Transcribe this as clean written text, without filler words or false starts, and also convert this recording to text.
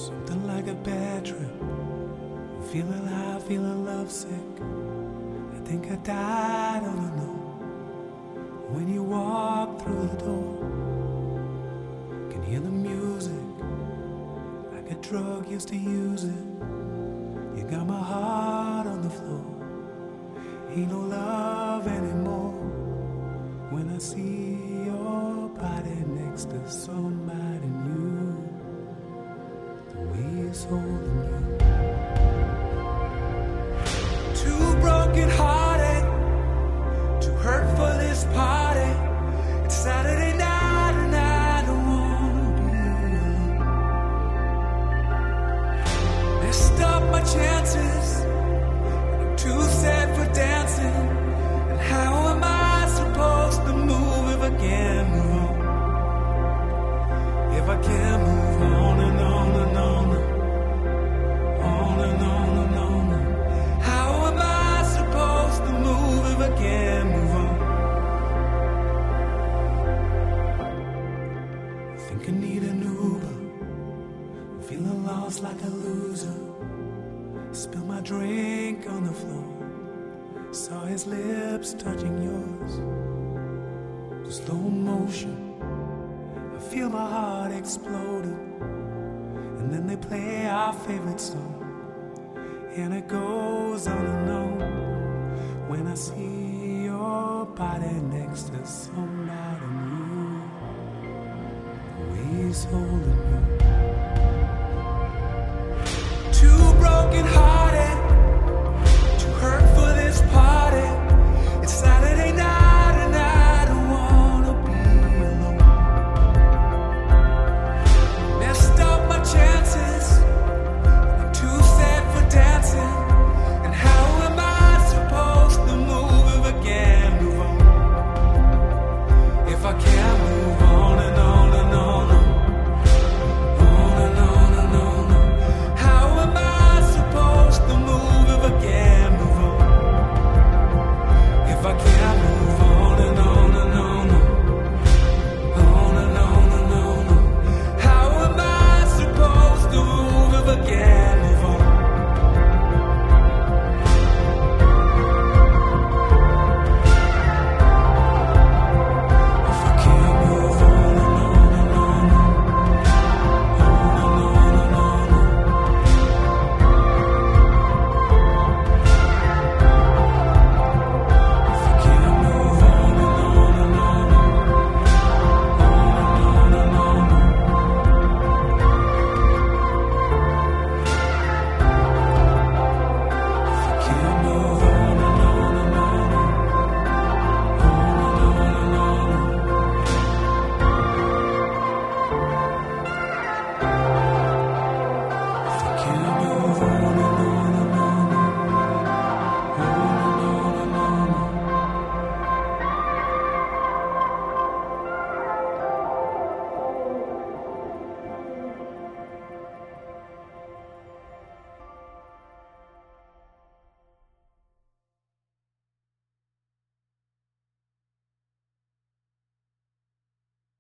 Something like a bad trip. Feeling high, feeling lovesick. I think I died on the know. When you walk through the door, can hear the music like a drug used to use it. You got my heart on the floor. Ain't no love anymore. When I see your body next to somebody new, the way it's holding you. Too broken hearted, too hurt for this party. It's Saturday night and I don't want to be alone. Messed up my chances, I'm too sad for dancing. And how am I supposed to move if I can't move on? If I can't move on and on and on, on and on and on. How am I supposed to move if I can't move on? I think I need an Uber. I'm feeling lost like a loser. Spill my drink on the floor. Saw his lips touching yours. Slow motion. I feel my heart exploding. And then they play our favorite song. And it goes on and on. When I see your body next to somebody new, the way he's holding you.